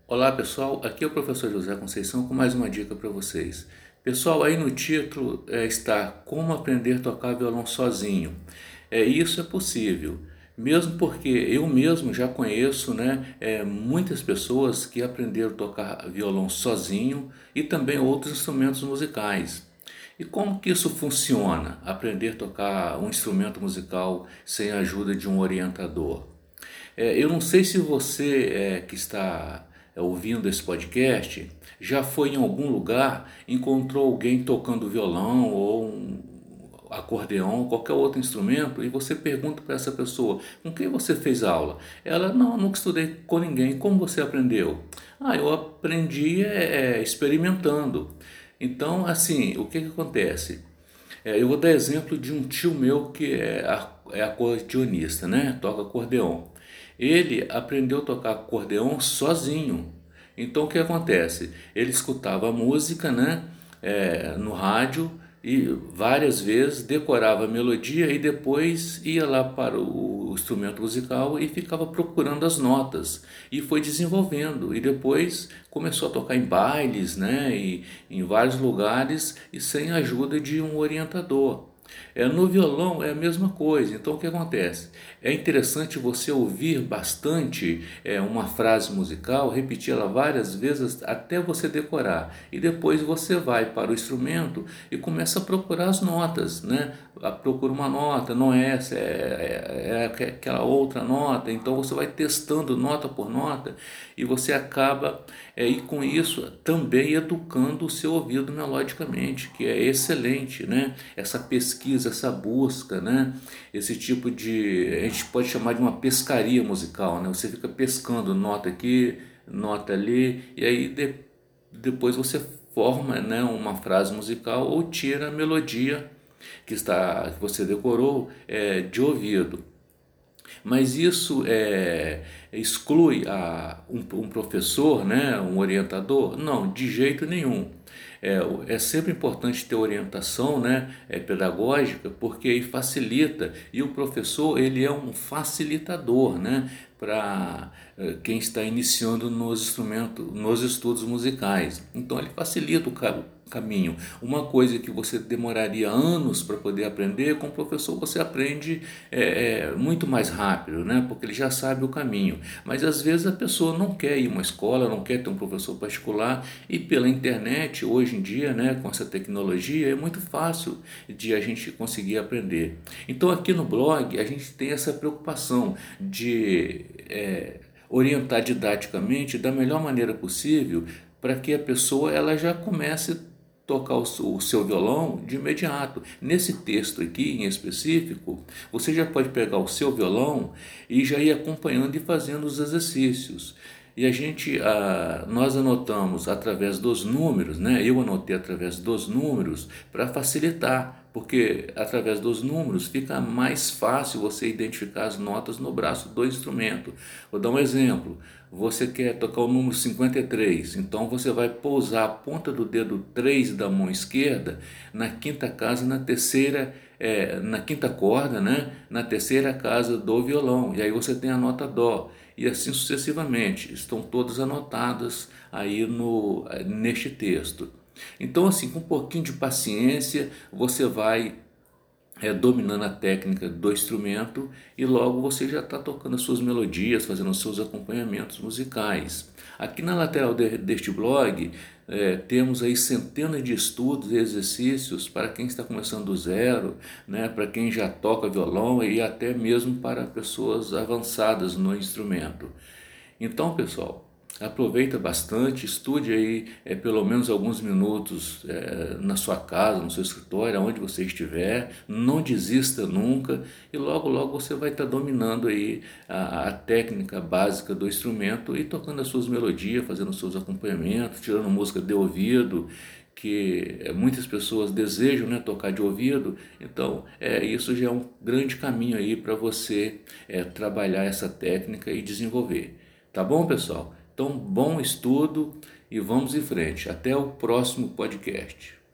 Olá pessoal, aqui é o professor José Conceição com mais uma dica para vocês. Pessoal, aí no título está Como Aprender a Tocar Violão Sozinho. Isso é possível, mesmo porque eu mesmo já conheço muitas pessoas que aprenderam a tocar violão sozinho e também outros instrumentos musicais. E como que isso funciona, aprender a tocar um instrumento musical sem a ajuda de um orientador? Eu não sei se você que está ouvindo esse podcast já foi em algum lugar, encontrou alguém tocando violão ou um acordeão, qualquer outro instrumento, e você pergunta para essa pessoa, com quem você fez aula? Ela, não, nunca estudei com ninguém. Como você aprendeu? Eu aprendi experimentando. Então, assim, o que acontece? Eu vou dar exemplo de um tio meu que é acordeonista, né? Toca acordeon. Ele aprendeu a tocar acordeon sozinho. Então o que acontece? Ele escutava a música, né? No rádio e várias vezes decorava a melodia e depois ia lá para o instrumento musical e ficava procurando as notas e foi desenvolvendo e depois começou a tocar em bailes, né, e em vários lugares e sem a ajuda de um orientador. No violão é a mesma coisa. Então o que acontece? É interessante você ouvir bastante uma frase musical, repetir ela várias vezes até você decorar. E depois você vai para o instrumento e começa a procurar as notas, né? Procura uma nota, não é essa, é aquela outra nota. Então você vai testando nota por nota e você acaba e com isso também educando o seu ouvido melodicamente, que é excelente, né? Essa pesquisa, essa busca, né? Esse tipo de, a gente pode chamar de uma pescaria musical, né? Você fica pescando nota aqui, nota ali, e aí depois você forma, né, uma frase musical ou tira a melodia que você decorou de ouvido. Mas isso exclui um professor, né, um orientador? Não, de jeito nenhum. É sempre importante ter orientação, né, pedagógica, porque aí facilita, e o professor ele é um facilitador, né, para quem está iniciando nos estudos musicais. Então ele facilita o caminho. Uma coisa que você demoraria anos para poder aprender, com o professor você aprende muito mais rápido, né? Porque ele já sabe o caminho. Mas às vezes a pessoa não quer ir a uma escola, não quer ter um professor particular e pela internet, hoje em dia, né, com essa tecnologia, é muito fácil de a gente conseguir aprender. Então aqui no blog a gente tem essa preocupação de orientar didaticamente da melhor maneira possível para que a pessoa ela já comece a tocar o seu violão de imediato. Nesse texto aqui em específico, você já pode pegar o seu violão e já ir acompanhando e fazendo os exercícios. E nós anotamos através dos números, né? Eu anotei através dos números para facilitar, porque através dos números fica mais fácil você identificar as notas no braço do instrumento. Vou dar um exemplo. Você quer tocar o número 53, então você vai pousar a ponta do dedo 3 da mão esquerda na quinta casa, na quinta corda, né? Na terceira casa do violão, e aí você tem a nota dó, e assim sucessivamente, estão todas anotadas aí neste texto. Então, assim, com um pouquinho de paciência, você vai dominando a técnica do instrumento e logo você já está tocando as suas melodias, fazendo os seus acompanhamentos musicais. Aqui na lateral deste blog temos aí centenas de estudos e exercícios para quem está começando do zero, né, para quem já toca violão e até mesmo para pessoas avançadas no instrumento. Então, pessoal, aproveita bastante, estude aí pelo menos alguns minutos na sua casa, no seu escritório, onde você estiver, não desista nunca e logo logo você vai estar dominando aí a técnica básica do instrumento e tocando as suas melodias, fazendo os seus acompanhamentos, tirando música de ouvido, que muitas pessoas desejam, né, tocar de ouvido. Então isso já é um grande caminho aí para você trabalhar essa técnica e desenvolver. Tá bom, pessoal? Então, bom estudo e vamos em frente. Até o próximo podcast.